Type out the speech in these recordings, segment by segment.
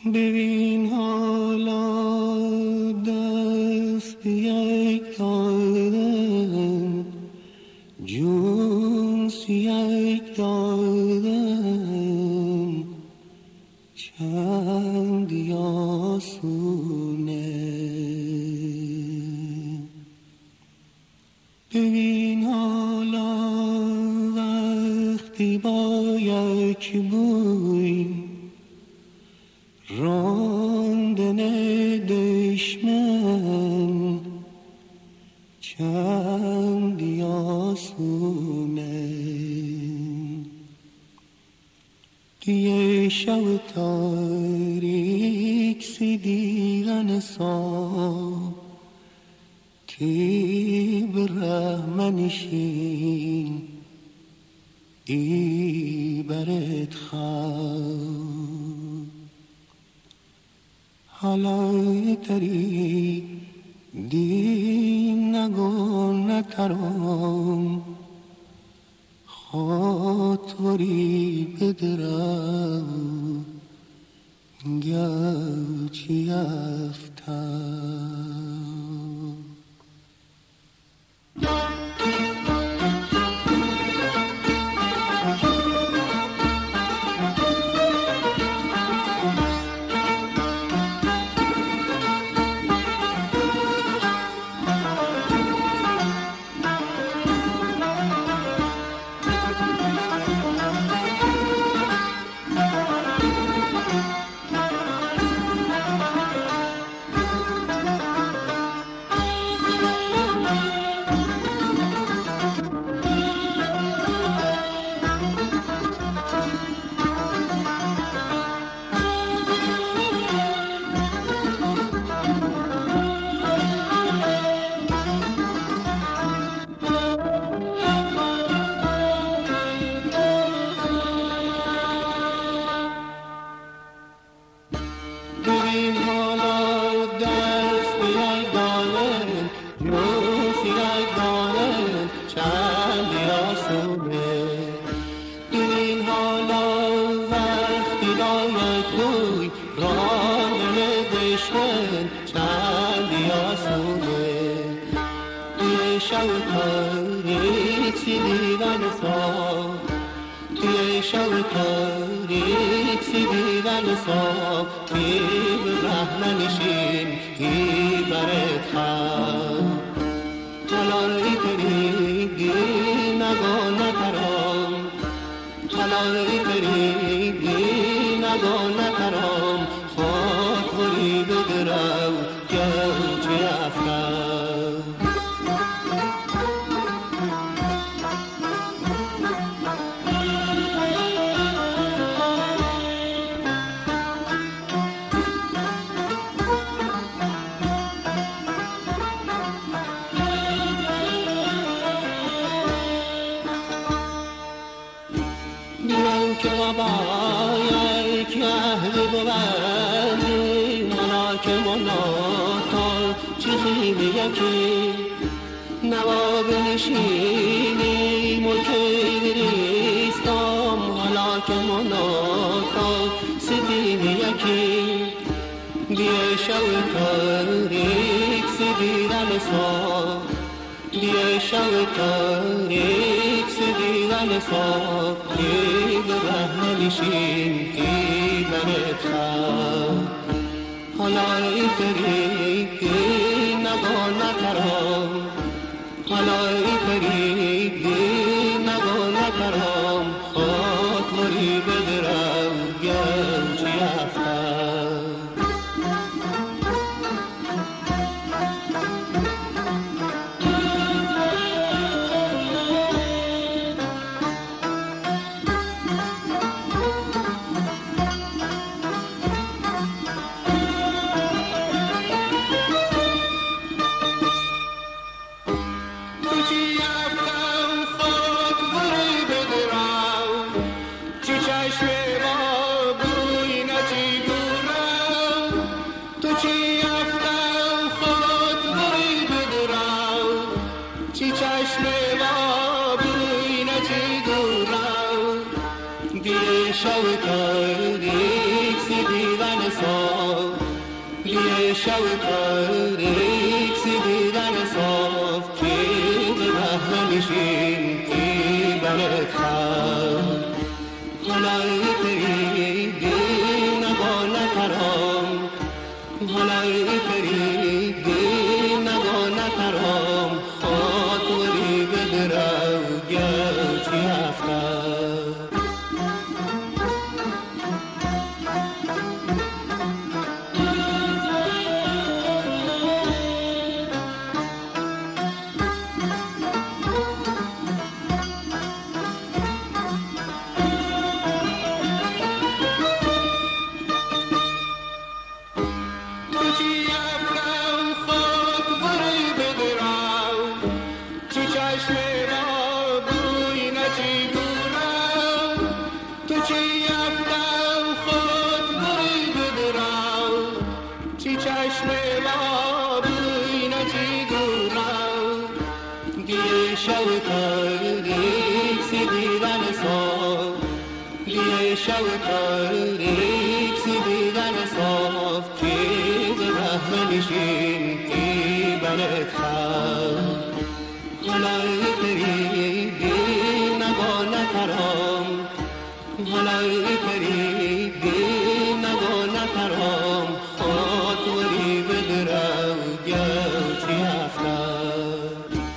ببین حالا دست یک دادم، جون یک دادم، چندی آسونه. ببین حالا وقتی با یک بوی راندن دشمن چندی آسونه. توی شب تاریک دیدن صبح کی به رحمنشین ای برد خواب. حالا تری دین نگو نترم، خاطری بدرم گرچه افتم. صاف لیه شو تاریک سیدیدن صاف که به رحمه میشین ای برد خواهد حالای تری دین نبانه ترام حالای تری دین نبانه ترام خاطوری بدرو گلچی افتاد شو تاریک سیدیدن صاف لیه شو تاریک سیدیدن صاف که به رحمه نشین ای برد خواهد حالای تری دین نبانه ترام حالای تری دین نبانه ترام خاطوری بدرو گلچی افتاد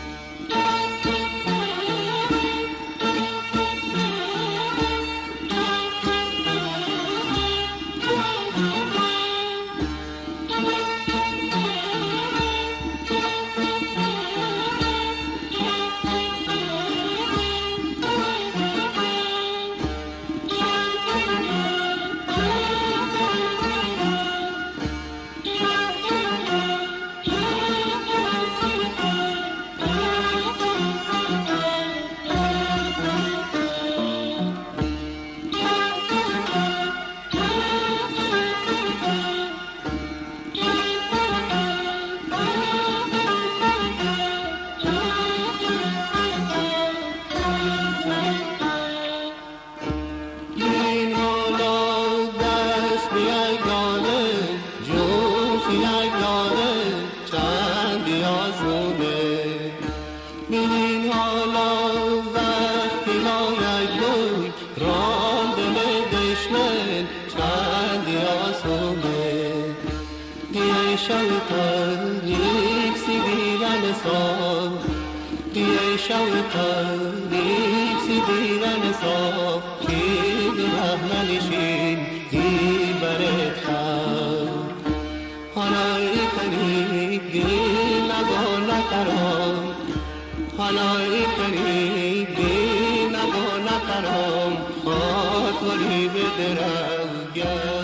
ببین حالا وقتی ناید بوی ران دل دشمن چندی آسونه دیه شو تاریک سیدیدن صاف دیه شو تاریک سیدیدن صاف که به رحمه نشین دی برد خواهد حالای تنیک دین نبانه ترام حالای تری دین نبانه ترام خاطوری بدرو